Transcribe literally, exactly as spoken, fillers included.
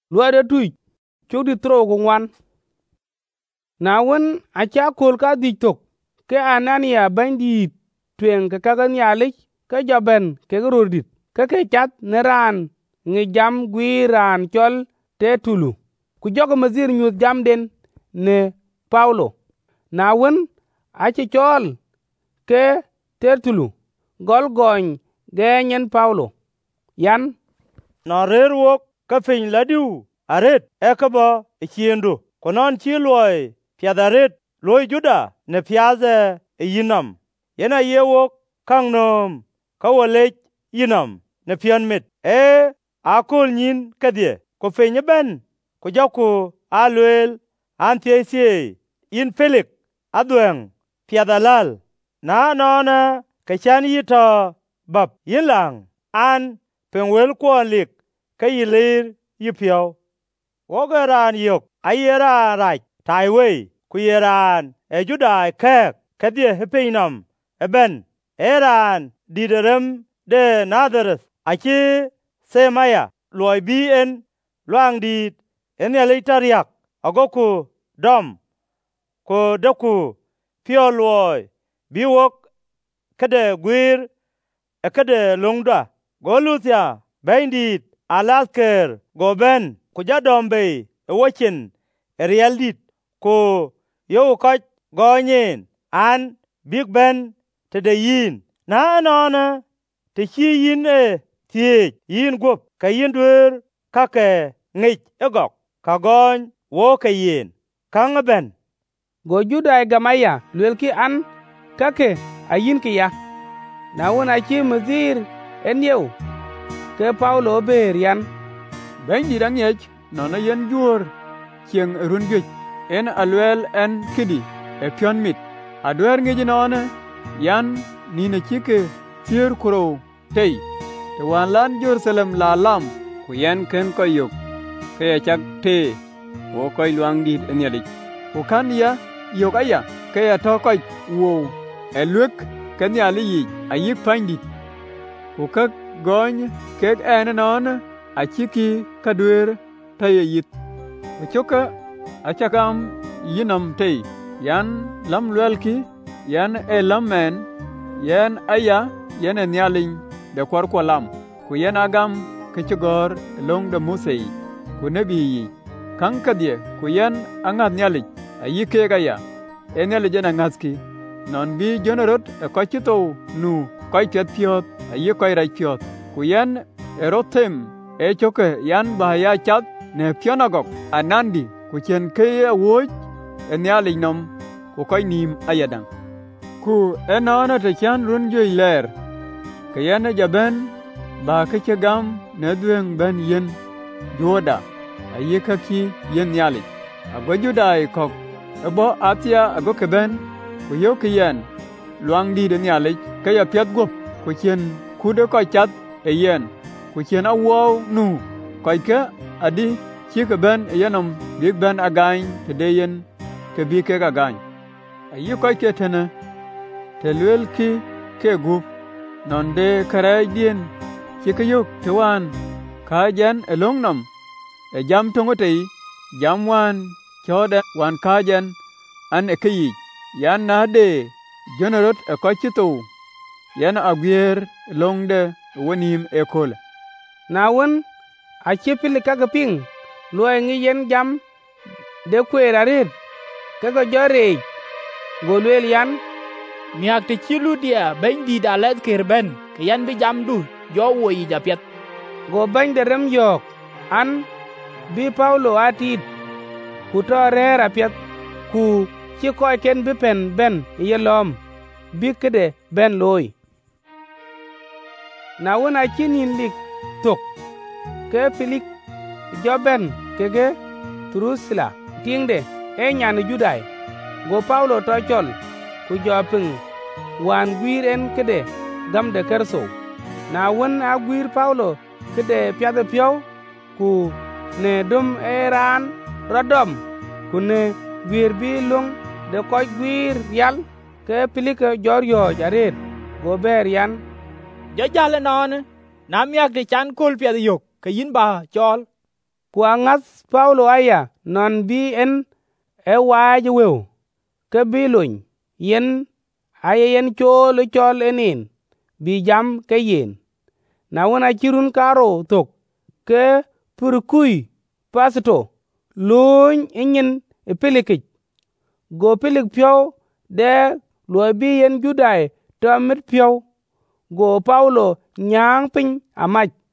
luai de tui chuk di tro ku ngwan. Na wen a cha kol ka dik tok ke Anania bandi twen ke kagan yalik ke jaben ke rodit ke ke chat ne ran ngi jam gwi ran chol Tertulu ku jog mazir nyu jam den ne Paulo. Na wen a chi chol ke Tertulu gol gony genyen Paulo yan na rer wok ka piny ladiu aret ekabo ichiendo konon chi loy piadaret loy juda ne piaze yinam yena yewok kangnom kawalech yinam ne pianmet e akol nyin kadie ko piny ben ko jaku alwel anthiesie in Felix adweng piadalal na nona kachan yita bab yilang an penwel kwalik kayilir yipiao wogeran yok ayera raj taiwei kuyeran e judai kek kadie hepinam eben eran diderem de Nazareth achi semaya loy bi en luang dit en yalitariak agoku dom ko doku pio loy bi wok kade gwir e kade longda goluthia bendit alasker goben kujadombe e wochin e realdit ko yo koch gonyen an big ben te de yin na nona te chi yin e tie yin gop ka yin dur ka ke ngich egok ka gony wo ka yin kang ben go Juda gamaya lwelki an kake ayin ki ya. Na wona chi mazir en yew ke Paulo berian bendi dangech nona yen jur chieng rungej en alwel en kidi e pion mit adwer ngeji nona yan nina chike tier kuro tei te wan lan Jerusalem la lam ku yen ken koyok ke chak te wo koy luang dit en yadi ku kan ya yogaya ke ya to koy wo elwek ken yali yi ayik pandit ku kak gony kek en non achiki kadwer taye yit choka achakam yinam tei yan lam lwelki yan elamen yan aya yan nyalin de kwarko lam ku yan agam kichgor long de musei ku nabi kankadie ku yan angat nyalik ayike gaya enel jena ngaski non bi jonorot e kochito nu koy ket piot ayi koy rai piot ku yan erotem e choke yan bahaya chat ne pionagok anandi ku chen ke woj enyali nom ku koy nim ayadang ku enona te chan run joiler ke yan jaben ba ke chegam ne dwen ben yen joda ayi kaki yen nyali agwajudai kok ebo atia ago keben ku yo kiyen luang di de nyali ke ya piat gop ku chen kude ko chat e yen ku chen awo nu ko ke adi chi ke ben yenom big ben again te de yen ke bi ke again ayi ko ke tene te lwel ki ke gup non de karai dien chi ke yok te wan ka jen e longnam e jam tongotei jam wan choda wan ka jen an e kai yan na de jonorot e ko chito yan agwier longde wonim ekol. Na wen a chipili kaka ping loy ngi yen jam de kweraret kaka jore golwel yan miak te chilu dia bendi da let kerben ke yan bi jam du jo wo yi japet go bany de rem yok an bi Paulo atit ku to rera pet ku chi koy ken bi pen ben yelom bi kede ben loy. Na wona chinin lik tok ke Filik joben kege Trusila tingde e nyan Judai go Paulo to chol ku joping wan gwir en kede gam de kerso. Na won a gwir Paulo kede piade pio ku ne dum eran rodom ku ne gwir bi lung de koy gwir yal ke Filik jor yo jaret go ber yan jajale non na miak de chan kol piade yok ke yin ba chol ku angas Paulo aya non bi en e waje wew ke bilun yen aye yen chol chol enin bi jam ke yen na wona kirun karo tok ke purkui pasto luny inyin e pilikich go pilik pyo de lo bi yen judai to mit pyo go Paulo nyang piny amach